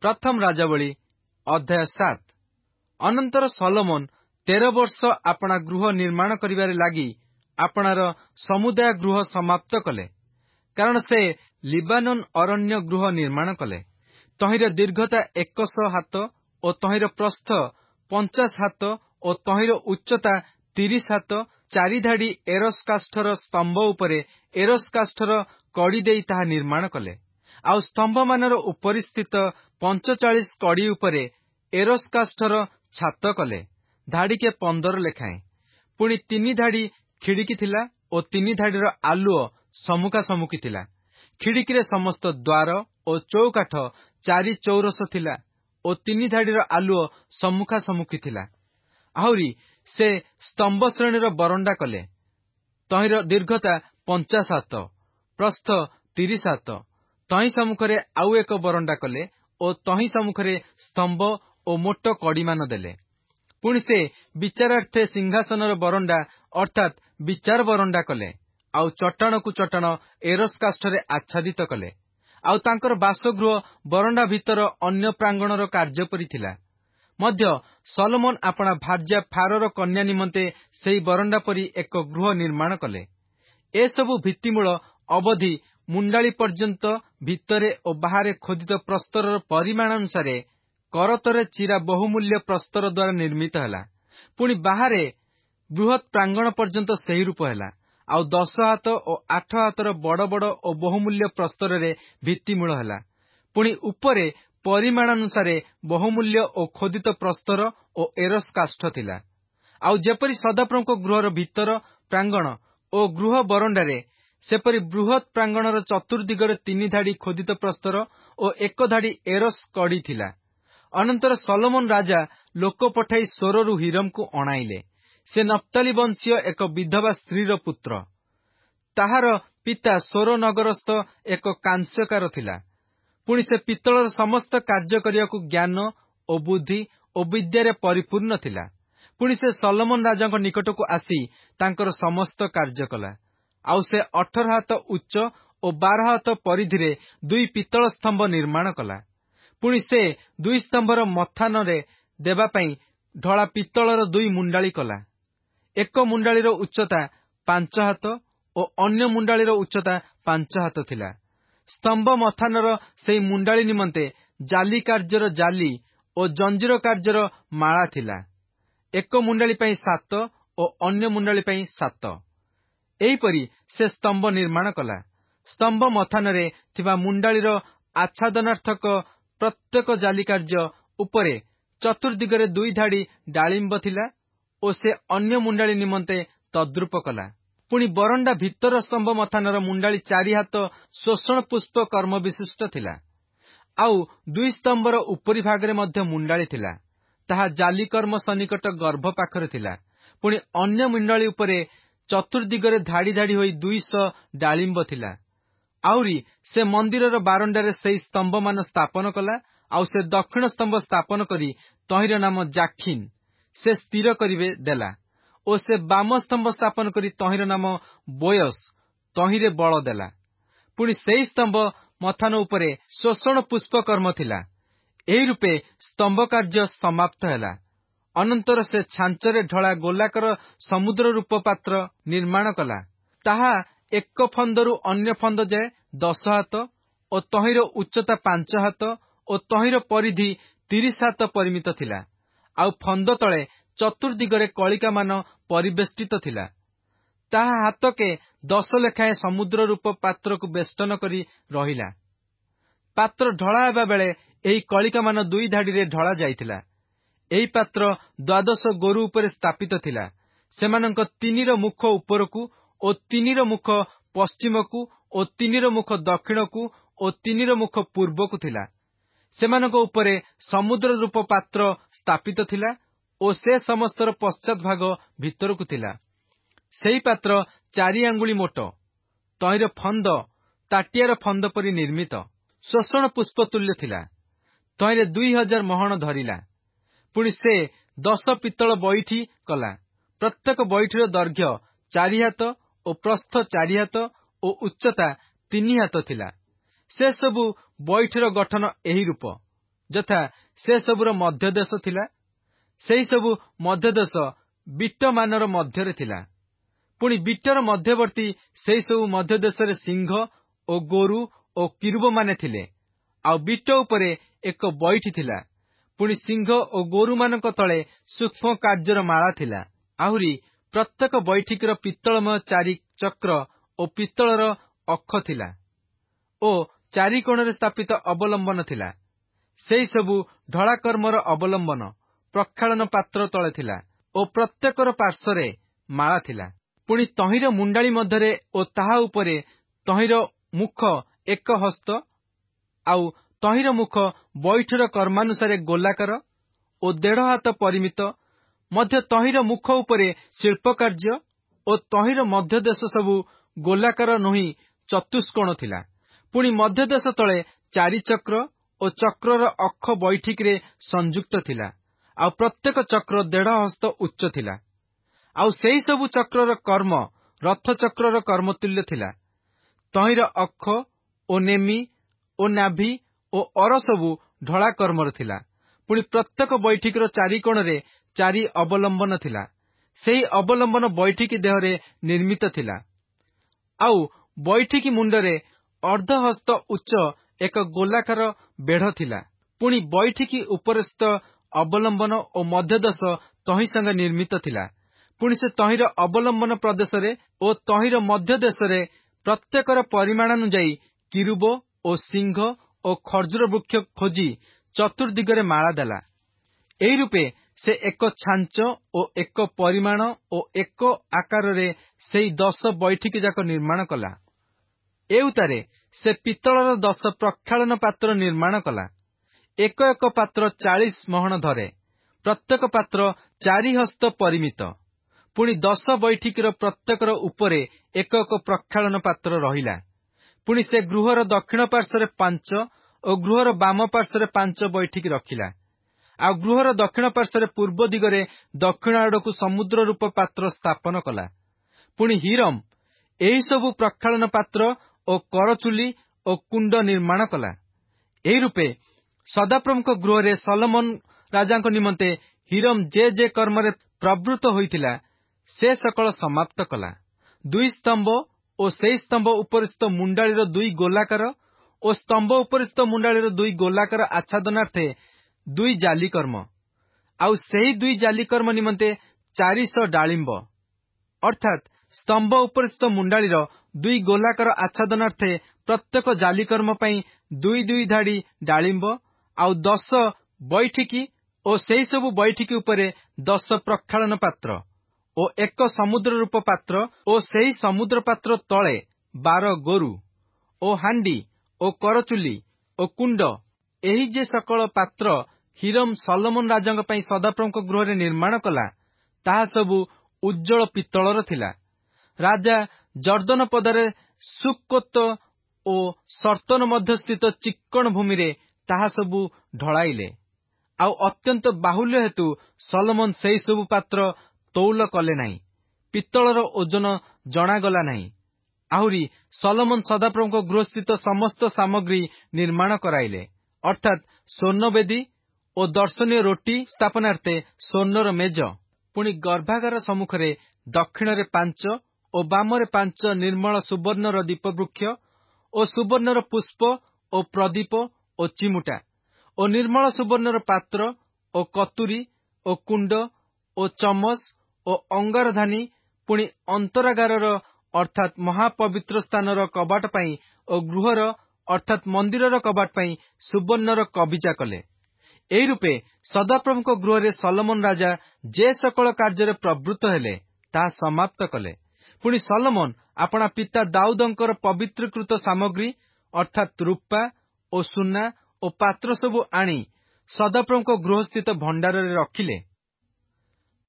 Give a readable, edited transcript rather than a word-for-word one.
प्रथम राजावली अध्याय 7। अनंतर सलोमन 13 वर्ष अपना गृह निर्माण करिबारे लागि आपणार समुदाय गृह समाप्त कले, कारण से लिबानोन अरण्य गृह निर्माण कले। तहिर दीर्घता 100 हाथ और तहिर प्रस्थ 50 हाथ और तहिर उच्चता 30 हाथ। 4 धाड़ी एरोस काष्ठर स्तंभ उपरे एरोस काष्ठर कड़ी देई ताहा निर्माण कले। आउ स्तंभ मानर उपरि स्थित 45 कड़ी उपरे एरोस काष्ठर छात कले, धाड़ी के 15 लेखाएं। पुणी 3 धाड़ी खिड़की थिला और 3 धाड़ीर आलुओ सम्मुखा सम्मुखी थिला। खिड़की रे समस्त द्वार और चौकाठ 4 चौरस थिला और 3 धाड़ीर आलुओ सम्मुखा सम्मुखी थिला। आहुरी से स्तंभ श्रेणीर बरंडा कले। तहिर दीर्घता 50 हाथ, प्रस्थ 30 हाथ। तही सम्मुखरे आउ एक बरंडा कले और तही सम्मुखरे स्तंभ और मोट कड़ीमान देले। पुणी से विचारार्थे सिंहासनर बरंडा अर्थात विचार बरंडा कले। आउ चट्टाण को चट्टाण एरोस काष्ठरे आच्छादित कले। आउ तांकर बासगृह बरंडा भीतर अन्य प्रांगणर कार्य परि थिला। मध्य सलोमन अपना भार्या फारोर कन्या निमंते सेही बरंडा परि एक गृह निर्माण कले। ए सबु भित्तिमूल अवधि मुंडाली पर्यंत भितरे और बाहरे खोदित प्रस्तर परिमाण अनुसार करतरे चिरा बहुमूल्य प्रस्तर द्वारा निर्मित हैला। पुणी बाहरे बृहत प्रांगण पर्यंत सेही रूप हैला। आउ 10 हाथ और 8 हाथर बड़ बड़ और बहुमूल्य प्रस्तर रे भित्तिमूल हैला। पुणी उपरे परिमाण अनुसार बहुमूल्य और खोदित प्रस्तर और एरोस काष्ठ थिला। आउ जेपरि सदाप्रभुको गृहर भीतर प्रांगण और गृह बरंडारे सेपरि बृहत प्रांगणर चतुर्दिगरे 3 धाड़ी खोदित प्रस्तर और 1 धाड़ी एरोस कड़ी थिला। अनंतर सलोमन राजा लोक पठाई सोररु हिरम को अणाइले। से नप्ताली वंशीय एक विधवा स्त्रीर पुत्र। ताहार पिता सोर नगरस्थ एक कांस्यकार थिला। पुणी से पित्तलर समस्त कार्य करियाकु ज्ञान और बुद्धि और विद्यारे परिपूर्ण थिला। पुणी से सलोमन राजांक निकटकु आसी तांकर समस्त कार्य कला। आउ से 18 हाथ उच्च और 12 हाथ परिधिरे 2 पित्तल स्तंभ निर्माण कला। पुणी से 2 स्तंभर मथानरे देबा पई ढळा पित्तलर 2 मुंडाली कला। एक मुंडालीर उच्चता 5 हाथ और अन्य मुंडालीर उच्चता 5 हाथ थिला। स्तंभ मथानर सेई मुंडाली निमंते जाली कार्यर जाली और जंजीर कार्यर माला थिला। एक मुंडाली पई 7 और अन्य मुंडाली पई 7। एहीपरि से स्तंभ निर्माण कला। स्तंभ मथानरे थिबा मुंडालीर आच्छादनार्थक प्रत्येक जाली कार्य उपरे चतुर्दिगरे 2 धाड़ी डालिंब थिला और से अन्य मुंडाली निमंते तद्रुप कला। पुणी बरंडा भीतर स्तंभ मथानर मुंडाली 4 हाथ शोषण पुष्प कर्म विशिष्ट थिला। आउ 2 स्तंभर उपरी भागरे मध्य मुंडाली थिला। ताहा जाली कर्म सन्निकट गर्भ पाखरे थिला। पुणी अन्य मुंडाली उपरे चतुर्दिगरे धाड़ी धाड़ी होई 200 डालिंब थिला। आउरी से मंदिरर बारंडारे सेई स्तंभ मान स्थापन कला। आउ से दक्षिण स्तंभ स्थापन करी तहिर नाम जाखिन से स्थिर करिवे देला। ओ से बाम स्तंभ स्थापन करी तहिर नाम बोयस तहिरे बल देला। पुणी सेई स्तंभ मथान उपरे शोषण पुष्प कर्म थिला। एही रूपे स्तंभ कार्य समाप्त हैला। अनंतर से छांचरे ढळा गोलाकर समुद्र रूप पात्र निर्माण कला। ताहा एक फंदरु अन्य फंद जाए 10 हाथ और तहिर उच्चता 5 हाथ और तहिर परिधि 30 हाथ परिमित थिला। आउ फंद तले चतुर्दिगरे कलिका मान परिवेष्टित थिला। ताहा हाथके 10 लेखाएं समुद्र रूप पात्र को बेष्टन करी रहिला। पात्र ढळा हेबा बेले एही कलिका मान 2 धाड़ीरे ढळा जाइथिला। एही पात्र 12 गोरु उपरे स्थापित थिला। सेमानंक 3 मुख उपरकू और 3 मुख पश्चिमकू और 3 मुख दक्षिणकू और 3 मुख पूर्वकू थिला। सेमानंक उपरे समुद्र रूप पात्र स्थापित थिला और से समस्तर पश्चात भाग भितरकू थिला। सेही पात्र 4 आंगुली मोट। तहिर फंद ताटियार फंद परि निर्मित शोषण पुष्प तुल्य थिला। तहिरे 2000 महण धरिला। पुणी से 10 पित्तल बैठी कला। प्रत्येक बैठीर दैर्घ्य 4 हाथ और प्रस्थ 4 हाथ और उच्चता 3 हाथ थिला। से सबु बैठीर गठन एही रूप ଯଥା ସେସବୁର ମଧ୍ୟଦେଶ ଥିଲା। ସେହିସବୁ ମଧ୍ୟଦେଶ ବିଟମାନର ମଧ୍ୟରେ ଥିଲା। ପୁଣି ବିଟର ମଧ୍ୟବର୍ତ୍ତୀ ସେହିସବୁ ମଧ୍ୟଦେଶରେ ସିଂହ ଓ ଗୋରୁ ଓ କିରୁବମାନେ ଥିଲେ। ଆଉ ବିଟ ଉପରେ ଏକ ବଇଠି ଥିଲା। ପୁଣି ସିଂହ ଓ ଗୋରୁମାନଙ୍କ ତଳେ ସୂକ୍ଷ୍ମ କାର୍ଯ୍ୟର ମାଳା ଥିଲା। ଆହୁରି ପ୍ରତ୍ୟେକ ବୈଠିକର ପିତ୍ତଳମୟ 4 ଚକ୍ର ଓ ପିତ୍ତଳର ଅଖ ଥିଲା ଓ 4 କୋଣରେ ସ୍ଥାପିତ ଅବଲମ୍ବନ ଥିଲା। ସେହିସବୁ ଢଳାକର୍ମର ଅବଲମ୍ବନ ପ୍ରକ୍ଷାଳନ ପାତ୍ର ତଳେ ଥିଲା ଓ ପ୍ରତ୍ୟେକର ପାର୍ଶ୍ୱରେ ମାଳା ଥିଲା। ପୁଣି ତହିଁର ମୁଣ୍ଡାଳି ମଧ୍ୟରେ ଓ ତାହା ଉପରେ ତହିଁର ମୁଖ 1 ହସ୍ତ, ଆଉ ତହିଁର ମୁଖ ବୈଠର କର୍ମାନୁସାରେ ଗୋଲାକାର ଓ 1.5 ହାତ ପରିମିତ। ମଧ୍ୟ ତହିଁର ମୁଖ ଉପରେ ଶିଳ୍ପକାର୍ଯ୍ୟ ଓ ତହିଁର ମଧ୍ୟଦେଶ ସବୁ ଗୋଲାକାର ନୁହେଁ ଚତୁଷ୍କୋଣ ଥିଲା। ପୁଣି ମଧ୍ୟଦେଶ ତଳେ 4 ଚକ୍ର ଓ ଚକ୍ରର ଅଖ ବୈଠିକରେ ସଂଯୁକ୍ତ ଥିଲା। ଆଉ ପ୍ରତ୍ୟେକ ଚକ୍ର 1.5 ହସ୍ତ ଉଚ୍ଚ ଥିଲା। ଆଉ ସେହିସବୁ ଚକ୍ରର କର୍ମ ରଥଚକ୍ରର କର୍ମତୁଲ୍ୟ ଥିଲା। ତହିଁର ଅଖ ଓ ନେମି ଓ ନାଭି ଓ ଅର ସବୁ ଢଳା କର୍ମର ଥିଲା। ପୁଣି ପ୍ରତ୍ୟେକ ବୈଠିକର 4 କୋଣରେ 4 ଅବଲମ୍ବନ ଥିଲା। ସେହି ଅବଲମ୍ବନ ବୈଠିକି ଦେହରେ ନିର୍ମିତ ଥିଲା। ଆଉ ବୈଠିକି ମୁଣ୍ଡରେ 1/2 ହସ୍ତ ଉଚ୍ଚ ଏକ ଗୋଲାକାର ବେଢ଼ ଥିଲା। ପୁଣି ବୈଠିକି ଉପରସ୍ଥ ଅବଲମ୍ବନ ଓ ମଧ୍ୟଦେଶ ତହିଁ ସଙ୍ଗେ ନିର୍ମିତ ଥିଲା। ପୁଣି ସେ ତହିଁର ଅବଲମ୍ବନ ପ୍ରଦେଶରେ ଓ ତହିଁର ମଧ୍ୟଦେଶରେ ପ୍ରତ୍ୟେକର ପରିମାଣାନୁଯାୟୀ କିରୁବ ଓ ସିଂହ ଓ ଖର୍ଜୁର ବୃକ୍ଷ ଖୋଜି ଚତୁର୍ଦିଗରେ ମାଳା ଦେଲା। ଏହି ରୂପେ ସେ 1 ଛାଞ୍ଚ ଓ 1 ପରିମାଣ ଓ 1 ଆକାରରେ ସେହି 10 ବୈଠିକି ଯାକ ନିର୍ମାଣ କଲା। ଏଉତାରେ ସେ ପିତ୍ତଳର 10 ପ୍ରକ୍ଷାଳନ ପାତ୍ର ନିର୍ମାଣ କଲା। 1 ପାତ୍ର 40 ମହଣ ଧରେ, ପ୍ରତ୍ୟେକ ପାତ୍ର 4 ହସ୍ତ ପରିମିତ। ପୁଣି 10 ବୈଠିକିର ପ୍ରତ୍ୟେକର ଉପରେ 1 ପ୍ରକ୍ଷାଳନ ପାତ୍ର ରହିଲା। ପୁଣି ସେ ଗୃହର ଦକ୍ଷିଣ ପାର୍ଶ୍ୱରେ 5 ଓ ଗୃହର ବାମ ପାର୍ଶ୍ୱରେ 5 ବୈଠିକି ରଖିଲା। ଆଉ ଗୃହର ଦକ୍ଷିଣ ପାର୍ଶ୍ୱରେ ପୂର୍ବ ଦିଗରେ ଦକ୍ଷିଣ ଆଡ଼କୁ ସମୁଦ୍ର ରୂପ ପାତ୍ର ସ୍ଥାପନ କଲା। ପୁଣି ହିରମ ଏହିସବୁ ପ୍ରକ୍ଷାଳନ ପାତ୍ର ଓ କରଚୁଲି ଓ କୁଣ୍ଡ ନିର୍ମାଣ କଲା। ଏହି ରୂପେ ସଦାପ୍ରଭୁଙ୍କ ଗୃହରେ ସଲୋମନ ରାଜାଙ୍କ ନିମନ୍ତେ ହିରମ ଯେ କର୍ମରେ ପ୍ରବୃତ୍ତ ହୋଇଥିଲା, ସେ ସକଳ ସମାପ୍ତ କଲା। 2 ସ୍ତମ୍ଭ ଓ ସେହି ସ୍ତମ୍ଭ ଉପରିସ୍ଥ ମୁଣ୍ଡାଳିର 2 ଗୋଲାକାର ଓ ସ୍ତମ୍ଭ ଉପରିସ୍ଥ ମୁଣ୍ଡାଳିର 2 ଗୋଲାକାର ଆଚ୍ଛାଦନାର୍ଥେ 2 ଜାଲିକର୍ମ। ଆଉ ସେହି 2 ଜାଲିକର୍ମ ନିମନ୍ତେ 400 ଡାଳିମ୍ବ, ଅର୍ଥାତ୍ ସ୍ତମ୍ଭ ଉପରିସ୍ଥ ମୁଣ୍ଡାଳିର 2 ଗୋଲାକାର ଆଚ୍ଛାଦନାର୍ଥେ ପ୍ରତ୍ୟେକ ଜାଲିକର୍ମ ପାଇଁ 2 ଧାଡ଼ି ଡାଳିମ୍ବ। ଆଉ 10 ବୈଠିକି ଓ ସେହିସବୁ ବୈଠିକି ଉପରେ 10 ପ୍ରକ୍ଷାଳନ ପାତ୍ର ଓ 1 ସମୁଦ୍ର ରୂପ ପାତ୍ର ଓ ସେହି ସମୁଦ୍ର ପାତ୍ର ତଳେ 12 ଗୋରୁ ଓ ହାଣ୍ଡି ଓ କରଚୁଲି ଓ କୁଣ୍ଡ। ଏହି ଯେ ସକଳ ପାତ୍ର ହିରମ ସଲୋମନ ରାଜାଙ୍କ ପାଇଁ ସଦାପ୍ରଭୁଙ୍କ ଗୃହରେ ନିର୍ମାଣ କଲା, ତାହା ସବୁ ଉଜ୍ଜଳ ପିତ୍ତଳର ଥିଲା। ରାଜା ଜର୍ଦ୍ଦନ ପଦାରେ ସୁକ୍କୋତ ଓ ସର୍ତ୍ତନ ମଧ୍ୟସ୍ଥିତ ଚିକ୍କଣ ଭୂମିରେ ତାହା ସବୁ ଢଳାଇଲେ। ଆଉ ଅତ୍ୟନ୍ତ ବାହୁଲ୍ୟ ହେତୁ ସଲୋମନ ସେହିସବୁ ପାତ୍ର ତୌଲ କଲେ ନାହିଁ, ପିତ୍ତଳର ଓଜନ ଜଣାଗଲା ନାହିଁ। ଆହୁରି ସଲୋମନ ସଦାପ୍ରଭୁଙ୍କ ଗୃହସ୍ଥିତ ସମସ୍ତ ସାମଗ୍ରୀ ନିର୍ମାଣ କରାଇଲେ, ଅର୍ଥାତ୍ ସ୍ୱର୍ଣ୍ଣବେଦୀ ଓ ଦର୍ଶନୀୟ ରୋଟି ସ୍ଥାପନାର୍ଥେ ସ୍ୱର୍ଣ୍ଣର ମେଜ। ପୁଣି ଗର୍ଭାଗାର ସମ୍ମୁଖରେ ଦକ୍ଷିଣରେ 5 ଓ ବାମରେ 5 ନିର୍ମଳ ସୁବର୍ଣ୍ଣର ଦୀପବୃକ୍ଷ ଓ ସୁବର୍ଣ୍ଣର ପୁଷ୍ପ ଓ ପ୍ରଦୀପ ଓ ଚିମୁଟା ଓ ନିର୍ମଳ ସୁବର୍ଣ୍ଣର ପାତ୍ର ଓ କତୁରୀ ଓ କୁଣ୍ଡ ଓ ଚମସ ଓ ଅଙ୍ଗାରଧାନୀ। ପୁଣି ଅନ୍ତରାଗାରର ଅର୍ଥାତ୍ ମହାପବିତ୍ର ସ୍ଥାନର କବାଟ ପାଇଁ ଓ ଗୃହର ଅର୍ଥାତ୍ ମନ୍ଦିରର କବାଟ ପାଇଁ ସୁବର୍ଣ୍ଣର କବିଚା କଲେ। ଏହି ରୂପେ ସଦାପ୍ରଭୁଙ୍କ ଗୃହରେ ସଲୋମନ ରାଜା ଯେ ସକଳ କାର୍ଯ୍ୟରେ ପ୍ରବୃତ୍ତ ହେଲେ, ତାହା ସମାପ୍ତ କଲେ। ପୁଣି ସଲୋମନ ଆପଣା ପିତା ଦାଉଦଙ୍କର ପବିତ୍ରୀକୃତ ସାମଗ୍ରୀ ଅର୍ଥାତ୍ ରୂପା ଓ ସୁନା ଓ ପାତ୍ର ସବୁ ଆଣି ସଦାପ୍ରଭୁଙ୍କ ଗୃହସ୍ଥିତ ଭଣ୍ଡାରରେ ରଖିଲେ।